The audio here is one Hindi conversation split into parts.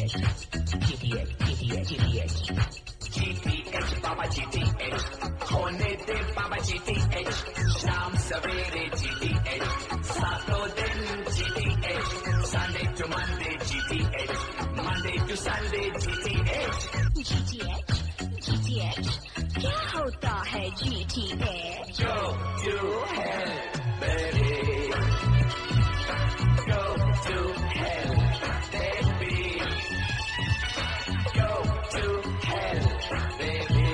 GTH बाबा GTH होने दे बाबा GTH शाम सवेरे GTH सातों दिन GTH Sunday to Monday GTH Monday to Sunday GTH GTH क्या होता है GTH? Go to hell baby Go to hell baby Go to hell baby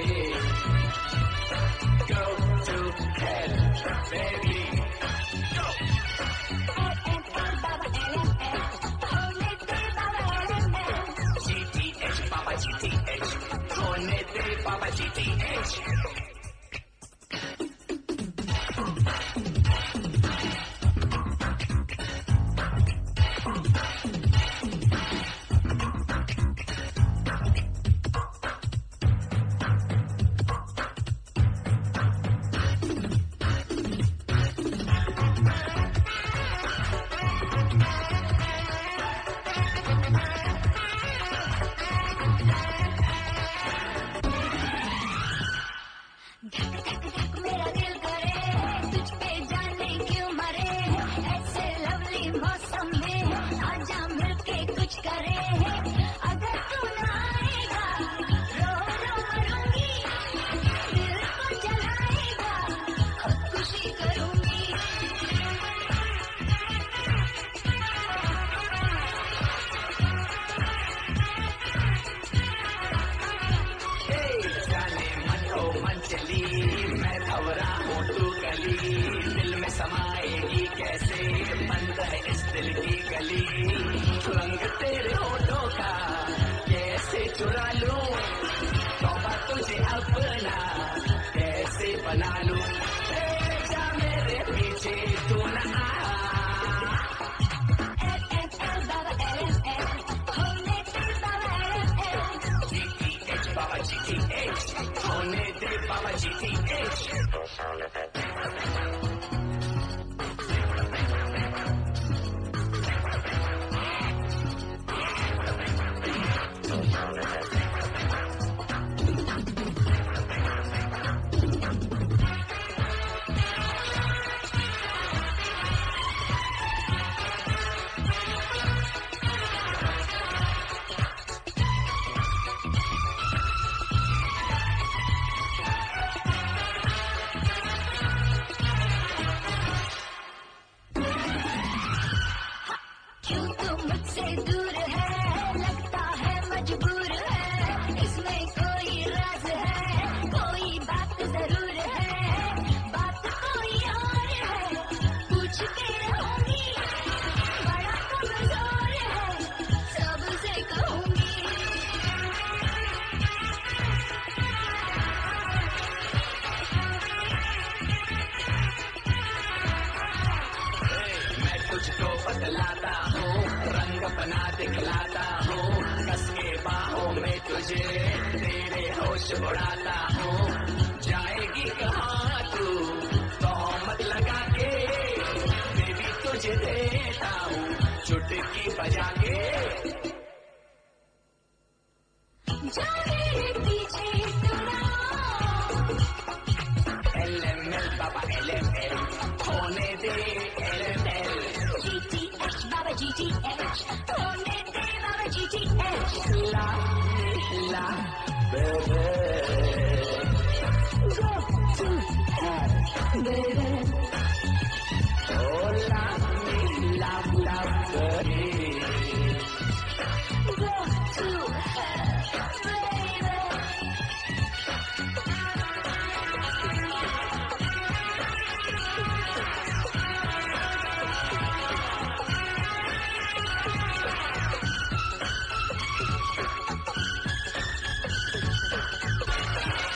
Go to hell baby Go GTH Baba GTH होने दे बाबा GTH मेरा दिल करे तुझ पे जाने क्यों मरे ऐसे लवली मौसम में आजा मिलके कुछ करे अगर तू ना आएगा रो रो मरूंगी दिल को जलाएगा खुदकुशी करूंगी जाने मन हो मन चली मैं भंवरा हूँ तू गली दिल में समाएगी कैसे बंद है इस दिल की गली रंग तेरे होठों का कैसे चुरा लूं तौबा तुझे अपना कैसे बना लूं जा मेरे पीछे तू न आ GTH Baba GTH होने दे बाबा GTH क्यों तू मुझसे दूर है लगता है मजबूर है इसमें कोई राज है कोई बात जरूर है बात कोई और है पूछ के रहूंगी बड़ा कमजोर है सबसे कहूंगी मैं तुझको बदलाता हूँ रंग बना दिखलाता हूँ कस के बाहों में तुझे तेरे होश उड़ाता हूँ जाएगी कहाँ तू तोहमत लगा के बेबी तुझे देता हूँ चुटकी बजा के जा मेरे पीछे तू ना LML बाबा LML होने दे LML GTH बाबा GTH होने दे बाबा GTH La La baby go to hell baby